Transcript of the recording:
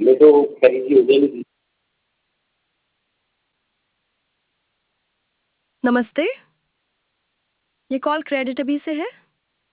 मैं तो खरीदी हो गई। नमस्ते। ये कॉल क्रेडिट अभी से है।